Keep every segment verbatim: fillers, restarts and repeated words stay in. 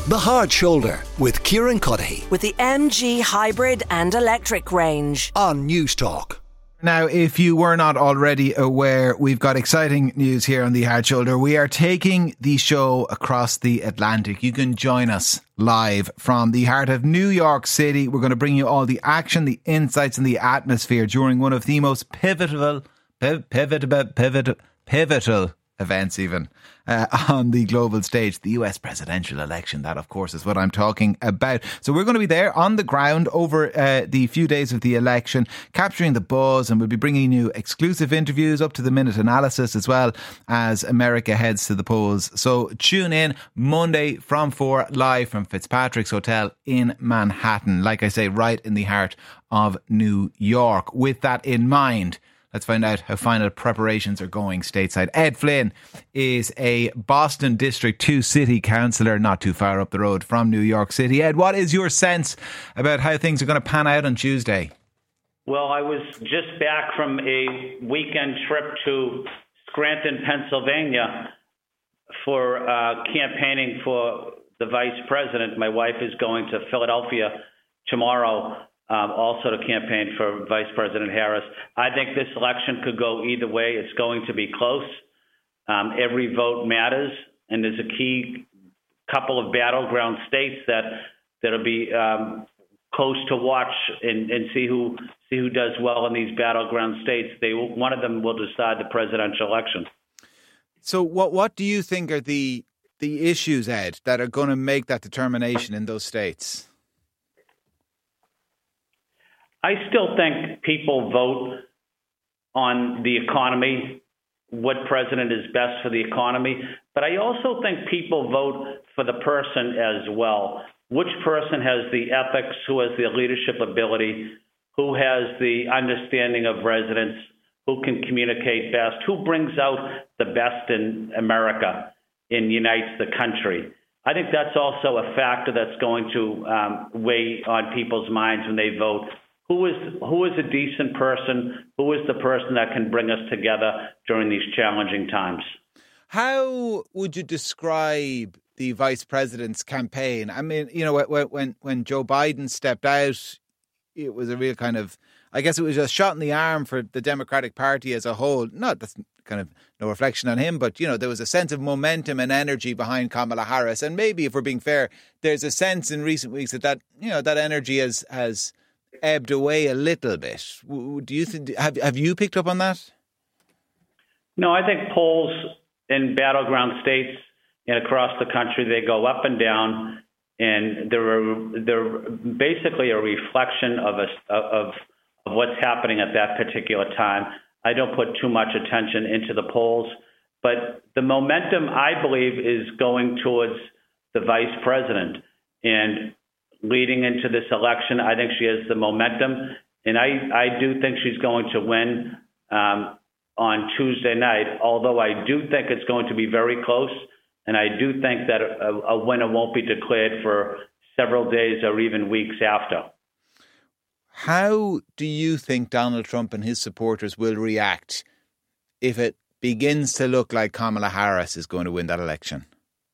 The Hard Shoulder with Kieran Cuddihy. With the M G hybrid and electric range. On News Talk. Now, if you were not already aware, we've got exciting news here on The Hard Shoulder. We are taking the show across the Atlantic. You can join us live from the heart of New York City. We're going to bring you all the action, the insights and the atmosphere during one of the most pivotal, piv- pivotal, pivotal, pivotal events even uh, on the global stage, the U S presidential election. That, of course, is what I'm talking about. So we're going to be there on the ground over uh, the few days of the election, capturing the buzz, and we'll be bringing you exclusive interviews, up to the minute analysis, as well as America heads to the polls. So tune in Monday from four, live from Fitzpatrick's Hotel in Manhattan. Like I say, right in the heart of New York. With that in mind, let's find out how final preparations are going stateside. Ed Flynn is a Boston District two City Councillor, not too far up the road from New York City. Ed, what is your sense about how things are going to pan out on Tuesday? Well, I was just back from a weekend trip to Scranton, Pennsylvania for uh, campaigning for the vice president. My wife is going to Philadelphia tomorrow. Um, also to campaign for Vice President Harris. I think this election could go either way. It's going to be close. Um, every vote matters, and there's a key couple of battleground states that that'll be um, close to watch and, and see who see who does well in these battleground states. They one of them will decide the presidential election. So, what what do you think are the the issues, Ed, that are going to make that determination in those states? I still think people vote on the economy, what president is best for the economy. But I also think people vote for the person as well. Which person has the ethics, who has the leadership ability, who has the understanding of residents, who can communicate best, who brings out the best in America and unites the country. I think that's also a factor that's going to um, weigh on people's minds when they vote. Who is who is a decent person? Who is the person that can bring us together during these challenging times? How would you describe the vice president's campaign? I mean, you know, when when Joe Biden stepped out, it was a real kind of, I guess it was a shot in the arm for the Democratic Party as a whole. Not that's kind of no reflection on him, but, you know, there was a sense of momentum and energy behind Kamala Harris. And maybe, if we're being fair, there's a sense in recent weeks that that, you know, that energy has has ebbed away a little bit. Do you think, have have you picked up on that? No, I think polls in battleground states and across the country, they go up and down, and they're they're basically a reflection of a, of of what's happening at that particular time. I don't put too much attention into the polls, but the momentum, I believe, is going towards the vice president. And leading into this election, I think she has the momentum, and I, I do think she's going to win um, on Tuesday night, although I do think it's going to be very close, and I do think that a, a winner won't be declared for several days or even weeks after. How do you think Donald Trump and his supporters will react if it begins to look like Kamala Harris is going to win that election?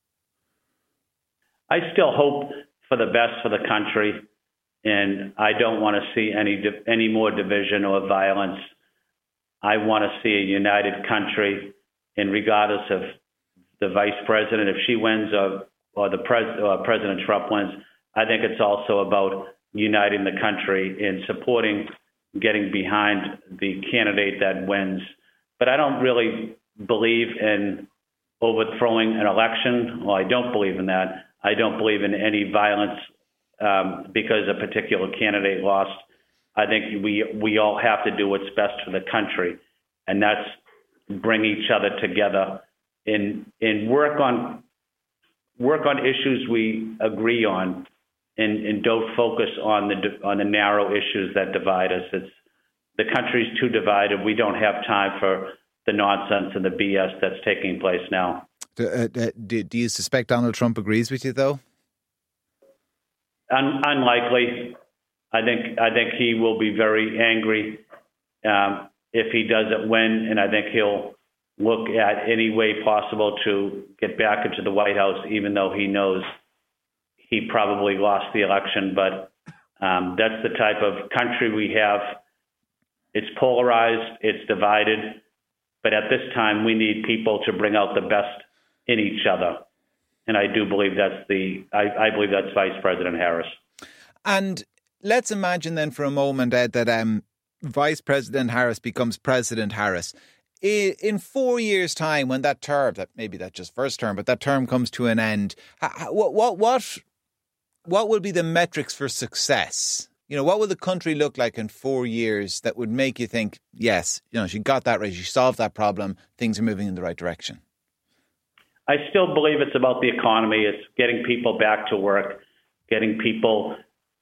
I still hope for the best for the country, and I don't want to see any any more division or violence. I want to see a united country, and regardless of the vice president, if she wins or or the pres or President Trump wins, I think it's also about uniting the country and supporting, getting behind the candidate that wins. But I don't really believe in overthrowing an election. Well, I don't believe in that. I don't believe in any violence um, because a particular candidate lost. I think we we all have to do what's best for the country, and that's bring each other together and and work on work on issues we agree on, and, and don't focus on the on the narrow issues that divide us. It's the country's too divided. We don't have time for the nonsense and the B S that's taking place now. Do, uh, do, do you suspect Donald Trump agrees with you, though? Un- unlikely. I think I think he will be very angry um, if he doesn't win, and I think he'll look at any way possible to get back into the White House, even though he knows he probably lost the election. But um, that's the type of country we have. It's polarized, it's divided, but at this time we need people to bring out the best in each other. And I do believe that's the, I, I believe that's Vice President Harris. And let's imagine then for a moment, Ed, that um, Vice President Harris becomes President Harris. In four years' time, when that term, that maybe that's just first term, but that term comes to an end, what what what what will be the metrics for success? You know, what will the country look like in four years that would make you think, yes, you know, she got that right, she solved that problem, things are moving in the right direction? I still believe it's about the economy. It's getting people back to work, getting people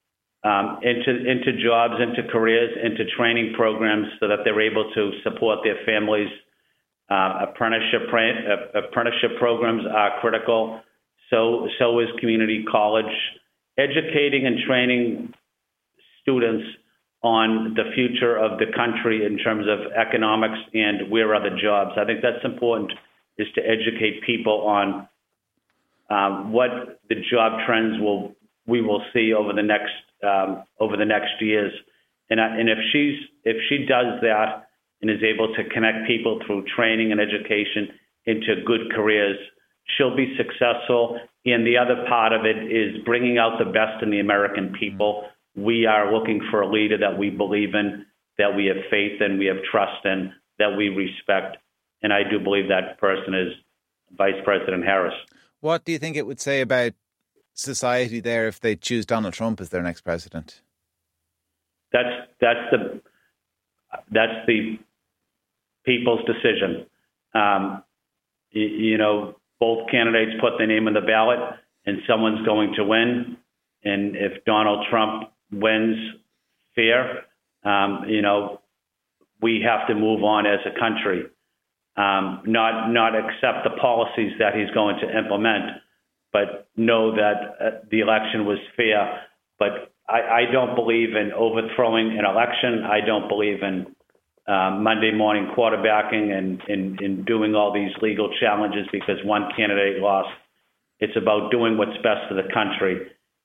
um, into into jobs, into careers, into training programs so that they're able to support their families. Uh, apprenticeship uh, apprenticeship programs are critical. So so is community college. Educating and training students on the future of the country in terms of economics and where are the jobs. I think that's important, is to educate people on um, what the job trends will we will see over the next um, over the next years. And I, and if she's if she does that and is able to connect people through training and education into good careers, she'll be successful. And the other part of it is bringing out the best in the American people. We are looking for a leader that we believe in, that we have faith in, we have trust in, that we respect. And I do believe that person is Vice President Harris. What do you think it would say about society there if they choose Donald Trump as their next president? That's that's the that's the people's decision. Um, you, you know, both candidates put their name on the ballot, and someone's going to win. And if Donald Trump wins fair, um, you know, we have to move on as a country. Um, not not accept the policies that he's going to implement, but know that uh, the election was fair. But I, I don't believe in overthrowing an election. I don't believe in uh, Monday morning quarterbacking and, and, and doing all these legal challenges because one candidate lost. It's about doing what's best for the country.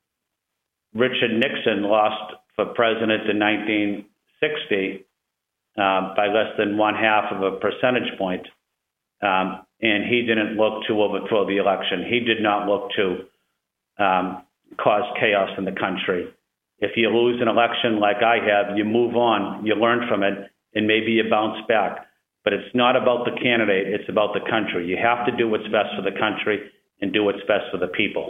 Richard Nixon lost for president in nineteen sixty. Uh, by less than one half of a percentage point. Um, and he didn't look to overthrow the election. He did not look to um, cause chaos in the country. If you lose an election like I have, you move on, you learn from it, and maybe you bounce back. But it's not about the candidate, it's about the country. You have to do what's best for the country and do what's best for the people.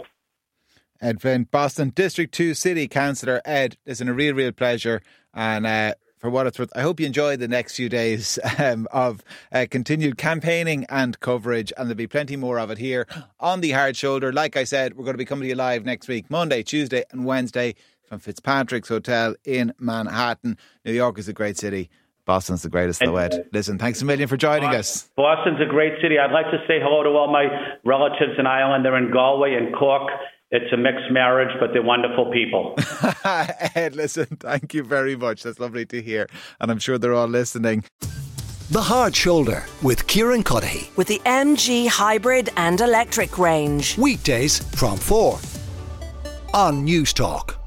Ed Flynn, Boston District two City Councillor. Ed, it's been a real, real pleasure. And uh, for what it's worth, I hope you enjoy the next few days um, of uh, continued campaigning and coverage. And there'll be plenty more of it here on The Hard Shoulder. Like I said, we're going to be coming to you live next week, Monday, Tuesday and Wednesday from Fitzpatrick's Hotel in Manhattan. New York is a great city. Boston's the greatest, though, Ed. Listen, thanks a million for joining Boston, us. Boston's a great city. I'd like to say hello to all my relatives in Ireland. They're in Galway and Cork. It's a mixed marriage, but they're wonderful people. Ed, listen, thank you very much. That's lovely to hear. And I'm sure they're all listening. The Hard Shoulder with Kieran Cuddihy. With the M G hybrid and electric range. Weekdays from four on News Talk.